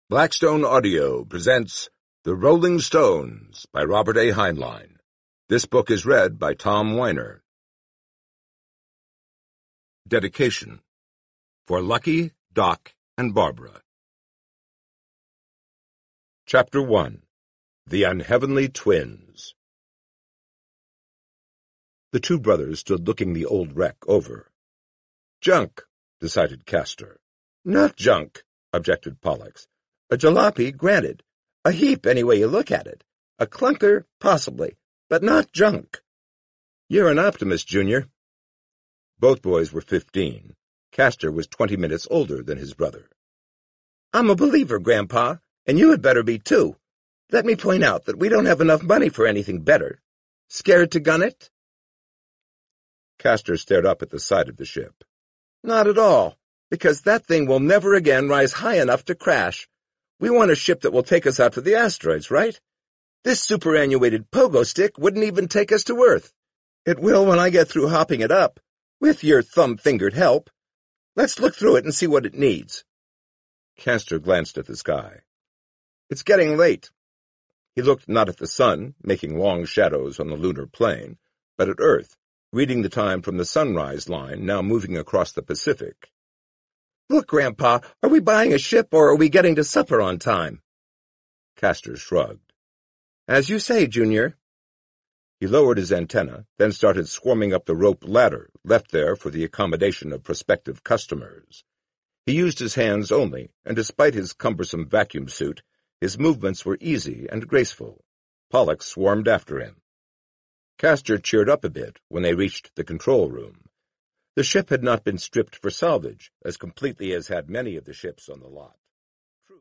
Blackstone Audio presents The Rolling Stones by Robert A. Heinlein. This book is read by Tom Weiner. Dedication for Lucky, Doc, and Barbara. Chapter 1. The Unheavenly Twins. The two brothers stood looking the old wreck over. Junk, decided Castor. Not junk, objected Pollux. A jalopy, granted. A heap, any way you look at it. A clunker, possibly, but not junk. You're an optimist, Junior. Both boys were 15. Castor was 20 minutes older than his brother. I'm a believer, Grandpa, and you had better be too. Let me point out that we don't have enough money for anything better. Scared to gun it? Castor stared up at the side of the ship. Not at all, because that thing will never again rise high enough to crash. We want a ship that will take us out to the asteroids, right? This superannuated pogo stick wouldn't even take us to Earth. It will when I get through hopping it up, with your thumb-fingered help. Let's look through it and see what it needs. Castor glanced at the sky. It's getting late. He looked not at the sun, making long shadows on the lunar plain, but at Earth, reading the time from the sunrise line now moving across the Pacific. Look, Grandpa, are we buying a ship or are we getting to supper on time? Castor shrugged. As you say, Junior. He lowered his antenna, then started swarming up the rope ladder, left there for the accommodation of prospective customers. He used his hands only, and despite his cumbersome vacuum suit, his movements were easy and graceful. Pollux swarmed after him. Castor cheered up a bit when they reached the control room. The ship had not been stripped for salvage, as completely as had many of the ships on the lot.